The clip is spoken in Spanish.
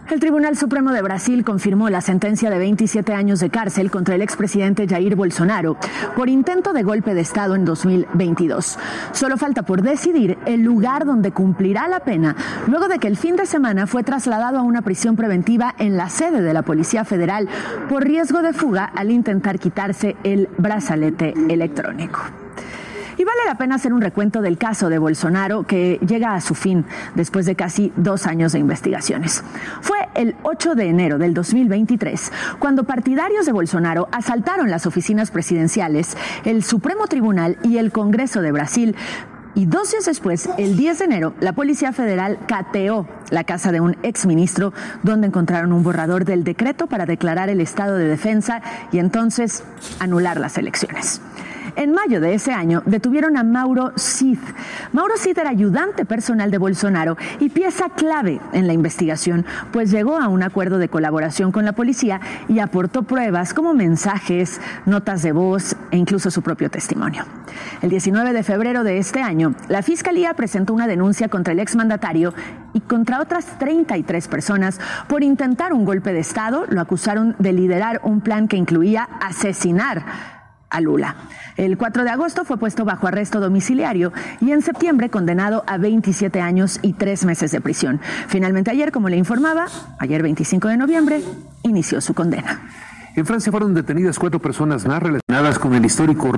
El Tribunal Supremo de Brasil confirmó la sentencia de 27 años de cárcel contra el expresidente Jair Bolsonaro por intento de golpe de Estado en 2022. Solo falta por decidir el lugar donde cumplirá la pena, luego de que el fin de semana fue trasladado a una prisión preventiva en la sede de la Policía Federal por riesgo de fuga al intentar quitarse el brazalete electrónico. Y vale la pena hacer un recuento del caso de Bolsonaro, que llega a su fin después de casi 2 años de investigaciones. Fue el 8 de enero del 2023 cuando partidarios de Bolsonaro asaltaron las oficinas presidenciales, el Supremo Tribunal y el Congreso de Brasil. Y 2 días después, el 10 de enero, la Policía Federal cateó la casa de un exministro, donde encontraron un borrador del decreto para declarar el estado de defensa y entonces anular las elecciones. En mayo de ese año detuvieron a Mauro Cid. Mauro Cid era ayudante personal de Bolsonaro y pieza clave en la investigación, pues llegó a un acuerdo de colaboración con la policía y aportó pruebas como mensajes, notas de voz e incluso su propio testimonio. El 19 de febrero de este año, la Fiscalía presentó una denuncia contra el exmandatario y contra otras 33 personas por intentar un golpe de Estado. Lo acusaron de liderar un plan que incluía asesinar a Lula. El 4 de agosto fue puesto bajo arresto domiciliario y en septiembre condenado a 27 años y 3 meses de prisión. Finalmente ayer, como le informaba, ayer 25 de noviembre, inició su condena. En Francia fueron detenidas 4 personas más relacionadas con el histórico